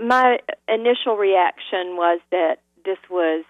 My initial reaction was that this was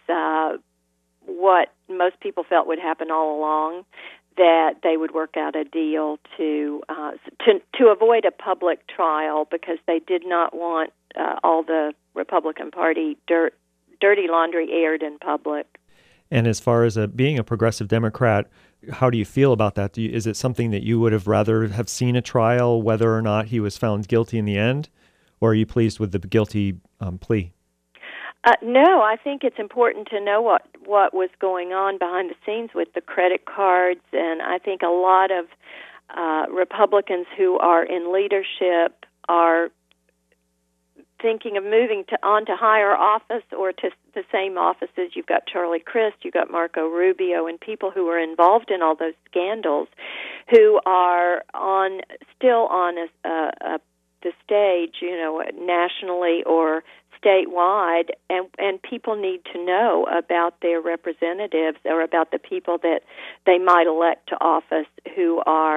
what most people felt would happen all along, that they would work out a deal to avoid a public trial because they did not want all the Republican Party dirty laundry aired in public. And as far as being a progressive Democrat, how do you feel about that? Is it something that you would have rather have seen a trial, whether or not he was found guilty in the end, or are you pleased with the guilty plea? No, I think it's important to know what was going on behind the scenes with the credit cards, and I think a lot of Republicans who are in leadership are thinking of moving on to higher office or to the same offices. You've got Charlie Crist, you've got Marco Rubio, and people who are involved in all those scandals who are still on the stage, nationally or statewide, and people need to know about their representatives or about the people that they might elect to office who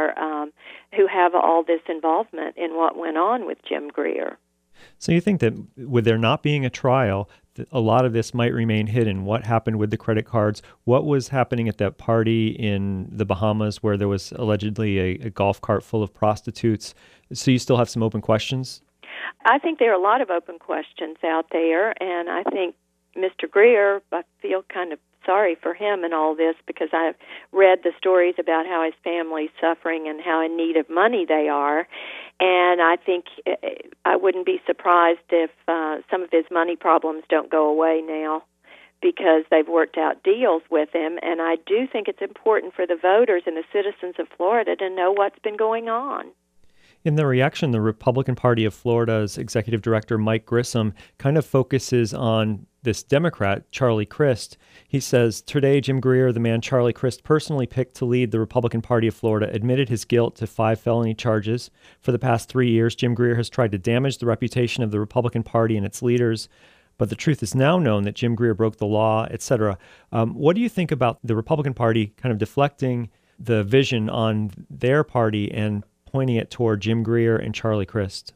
have all this involvement in what went on with Jim Greer. So you think that with there not being a trial, a lot of this might remain hidden? What happened with the credit cards? What was happening at that party in the Bahamas where there was allegedly a golf cart full of prostitutes? So you still have some open questions? I think there are a lot of open questions out there, and I think Mr. Greer, I feel kind of sorry for him in all this because I've read the stories about how his family's suffering and how in need of money they are. And I think I wouldn't be surprised if some of his money problems don't go away now because they've worked out deals with him. And I do think it's important for the voters and the citizens of Florida to know what's been going on. In the reaction, the Republican Party of Florida's executive director, Mike Grissom, kind of focuses on this Democrat, Charlie Crist. He says, today, Jim Greer, the man Charlie Crist personally picked to lead the Republican Party of Florida, admitted his guilt to 5 felony charges. For the past 3 years, Jim Greer has tried to damage the reputation of the Republican Party and its leaders. But the truth is now known that Jim Greer broke the law, etc. What do you think about the Republican Party kind of deflecting the vision on their party and pointing it toward Jim Greer and Charlie Crist?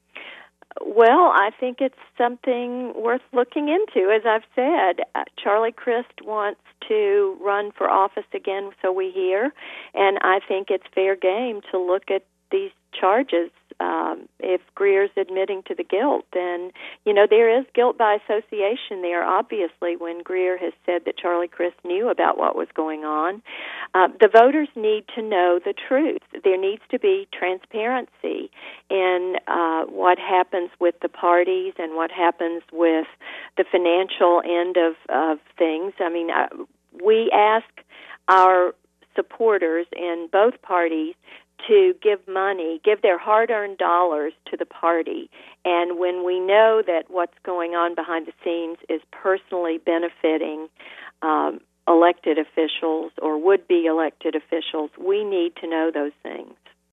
Well, I think it's something worth looking into. As I've said, Charlie Crist wants to run for office again, so we hear, and I think it's fair game to look at these charges. If Greer's admitting to the guilt, then, there is guilt by association there, obviously, when Greer has said that Charlie Crist knew about what was going on. The voters need to know the truth. There needs to be transparency in what happens with the parties and what happens with the financial end of things. I mean, we ask our supporters in both parties to give money, give their hard-earned dollars to the party. And when we know that what's going on behind the scenes is personally benefiting elected officials or would-be elected officials, we need to know those things.